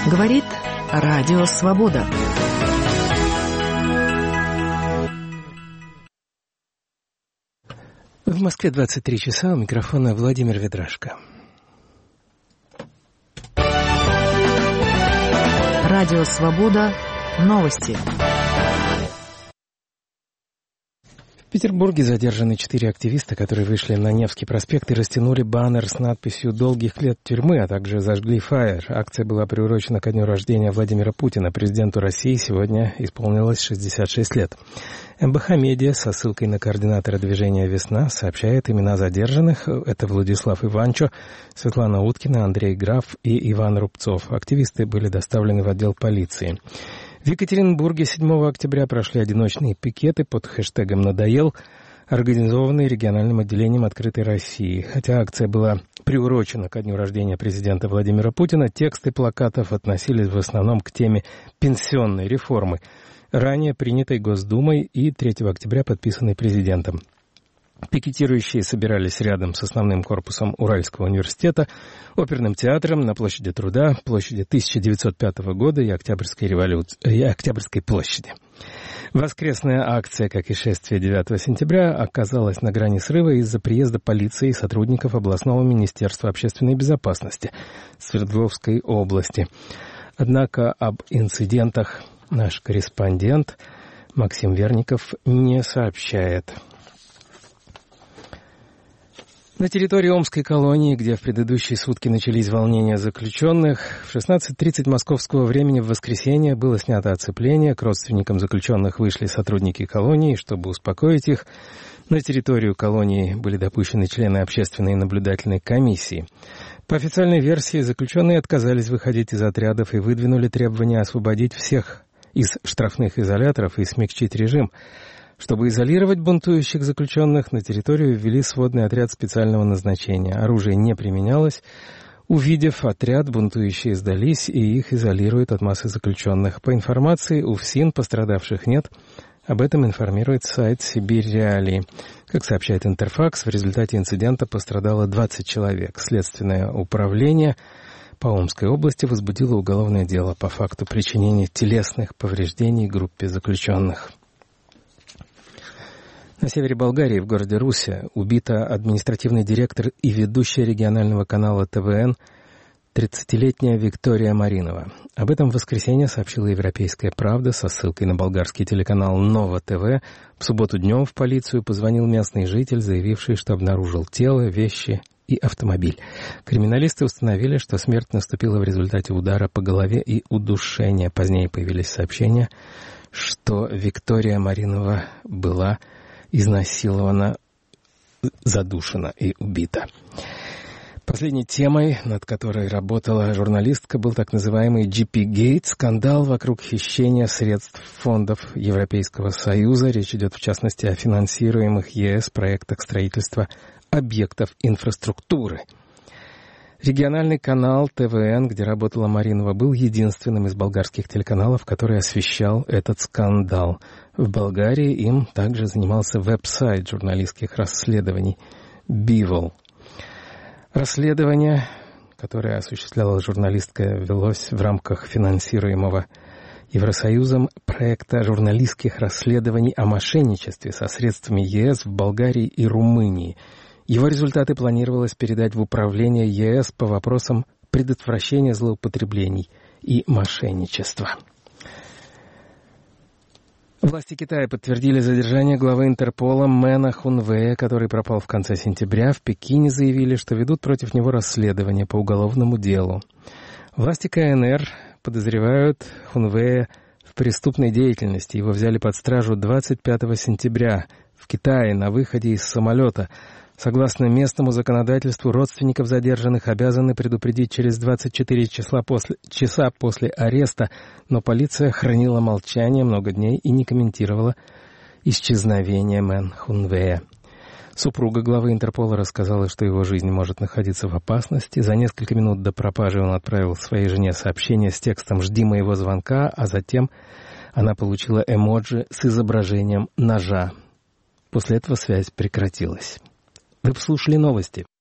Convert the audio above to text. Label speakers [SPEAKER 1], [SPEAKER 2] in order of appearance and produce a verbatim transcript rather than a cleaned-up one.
[SPEAKER 1] Говорит Радио Свобода.
[SPEAKER 2] В Москве двадцать три часа, у микрофона Владимир Ведрашко.
[SPEAKER 1] Радио Свобода. Новости.
[SPEAKER 2] В Петербурге задержаны четыре активиста, которые вышли на Невский проспект и растянули баннер с надписью «Долгих лет тюрьмы», а также зажгли фаер. Акция была приурочена ко дню рождения Владимира Путина. Президенту России сегодня исполнилось шестьдесят шесть лет. эм бэ ха Медиа со ссылкой на координатора движения «Весна» сообщает имена задержанных. Это Владислав Иванчо, Светлана Уткина, Андрей Граф и Иван Рубцов. Активисты были доставлены в отдел полиции. В Екатеринбурге седьмого октября прошли одиночные пикеты под хэштегом «Надоел», организованные региональным отделением «Открытой России». Хотя акция была приурочена ко дню рождения президента Владимира Путина, тексты плакатов относились в основном к теме пенсионной реформы, ранее принятой Госдумой и третьего октября подписанной президентом. Пикетирующие собирались рядом с основным корпусом Уральского университета, оперным театром, на площади Труда, площади тысяча девятьсот пятого года и Октябрьской революции, и Октябрьской площади. Воскресная акция, как и шествие девятого сентября, оказалась на грани срыва из-за приезда полиции и сотрудников областного министерства общественной безопасности Свердловской области. Однако об инцидентах наш корреспондент Максим Верников не сообщает. На территории Омской колонии, где в предыдущие сутки начались волнения заключенных, в шестнадцать тридцать московского времени в воскресенье было снято оцепление. К родственникам заключенных вышли сотрудники колонии, чтобы успокоить их. На территорию колонии были допущены члены общественной наблюдательной комиссии. По официальной версии, заключенные отказались выходить из отрядов и выдвинули требование освободить всех из штрафных изоляторов и смягчить режим. Чтобы изолировать бунтующих заключенных, на территорию ввели сводный отряд специального назначения. Оружие не применялось. Увидев отряд, бунтующие сдались, и их изолируют от массы заключенных. По информации УФСИН пострадавших нет. Об этом информирует сайт «Сибирь Реалии». Как сообщает Интерфакс, в результате инцидента пострадало двадцать человек. Следственное управление по Омской области возбудило уголовное дело по факту причинения телесных повреждений группе заключенных. На севере Болгарии, в городе Русе, убита административный директор и ведущая регионального канала тэ вэ эн тридцатилетняя Виктория Маринова. Об этом в воскресенье сообщила «Европейская правда» со ссылкой на болгарский телеканал «Нова ТВ». В субботу днем в полицию позвонил местный житель, заявивший, что обнаружил тело, вещи и автомобиль. Криминалисты установили, что смерть наступила в результате удара по голове и удушения. Позднее появились сообщения, что Виктория Маринова была изнасилована, задушена и убита. Последней темой, над которой работала журналистка, был так называемый джи пи-гейт, скандал вокруг хищения средств фондов Европейского Союза. Речь идет, в частности, о финансируемых ЕС проектах строительства объектов инфраструктуры. Региональный канал тэ вэ эн, где работала Маринова, был единственным из болгарских телеканалов, который освещал этот скандал. В Болгарии им также занимался веб-сайт журналистских расследований «Бивол». Расследование, которое осуществляла журналистка, велось в рамках финансируемого Евросоюзом проекта журналистских расследований о мошенничестве со средствами ЕС в Болгарии и Румынии. Его результаты планировалось передать в управление ЕС по вопросам предотвращения злоупотреблений и мошенничества. Власти Китая подтвердили задержание главы Интерпола Мэна Хунвэя, который пропал в конце сентября. В Пекине заявили, что ведут против него расследование по уголовному делу. Власти ка эн эр подозревают Хунвэя в преступной деятельности. Его взяли под стражу двадцать пятого сентября в Китае на выходе из самолета. Согласно местному законодательству, родственников задержанных обязаны предупредить через двадцать четыре часа после, часа после ареста, но полиция хранила молчание много дней и не комментировала исчезновение Мэн Хунвэя. Супруга главы Интерпола рассказала, что его жизнь может находиться в опасности. За несколько минут до пропажи он отправил своей жене сообщение с текстом «Жди моего звонка», а затем она получила эмоджи с изображением ножа. После этого связь прекратилась. Вы послушали новости.